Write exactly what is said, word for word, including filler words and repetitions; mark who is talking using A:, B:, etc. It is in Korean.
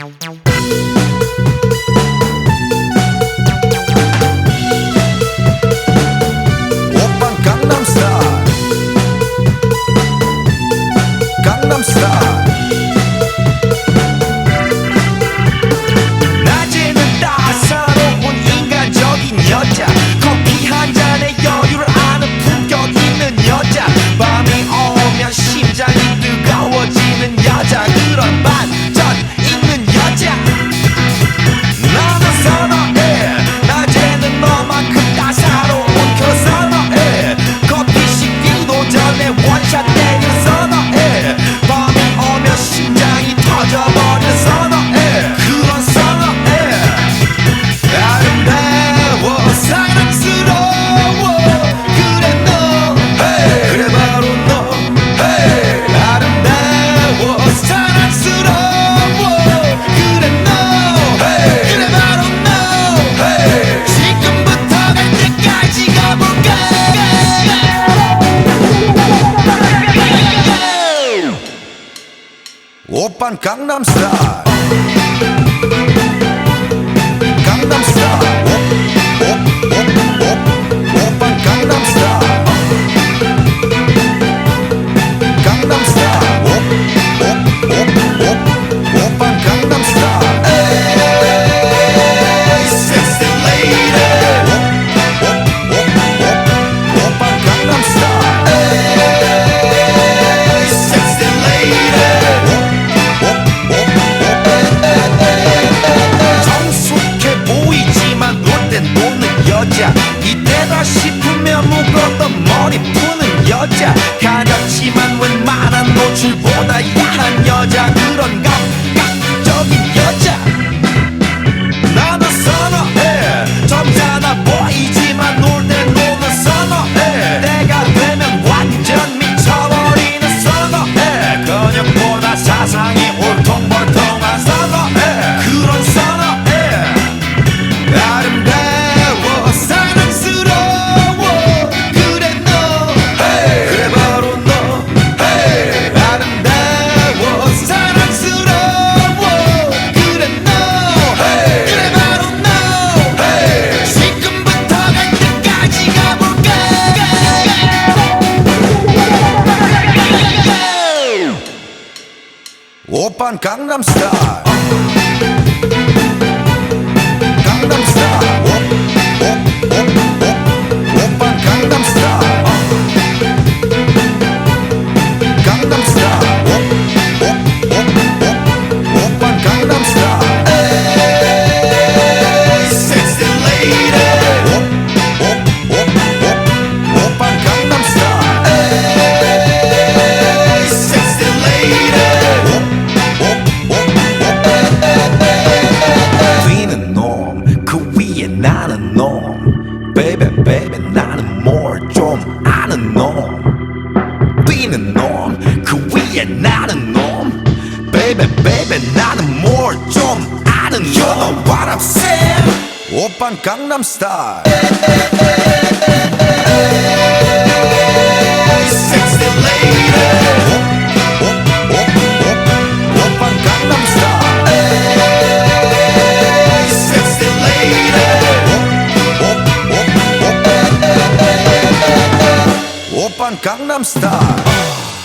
A: 오빤 강남스타일 강남스타일 낮에는 따사로운 인간적인 여자 커피 한 잔에 여유를 아는 품격 있는 여자 밤이 오면 심장이 뜨거워지는 여자 그런 반전 있는 여자 나는 선어해 낮에는 너만큼 따사로운 그 선어해 커피 식기도 전에 원샷 때린 선어해 밤이 오면 심장이 터져버린 선어해 그런 선어해 아름다워 사랑스러워 그래 너 hey. 그래 바로 너 hey. 아름다워 사랑스러워 그래 너 hey. 그래 바로 너 hey. 지금부터 갈 때까지 가볼까 오빤 강남스타일 강남스타일 오빤 강남스타일 강남스타일 오빤 강남스타일 에이 sexy lady 오빤 강남스타일 에이 sexy lady 정숙해 보이지만 놀 땐 노는 여자 이때다 싶으면 묶었던 머리 푸는 여자 가볍지만 웬만한 노출보다 야한 여자 그런 감각적인 여자 나도 선어해 점잖아 보이지만 놀 땐 노는 선어해 내가 되면 완전 미쳐버리는 선어해 근육보다 사상이 울퉁불퉁한 선어해 그런 선어해 아름다워 사랑스러워 그래 너 hey. 그래 바로 너 hey. 아름다워 사랑스러워 그래 너 hey. 그래 바로 너 hey. 지금부터 갈 때까지 가볼까 오빤 강남스타일 강남스타일 오빤 강남스타일 강남스타일 오빤 강남스타일 에이 sexy lady 오빤 강남스타일 에이 sexy lady 뛰는 놈 그 위에 나는 놈 baby baby 나는 뭘 좀 아는 놈 뛰는 놈 그 위에 나는 놈 baby baby 나는 뭘 좀 아는 놈 You know what I'm saying 오빤 강남스타일 sexy lady 오빤 강남스타일 sexy lady 오빤 강남스타일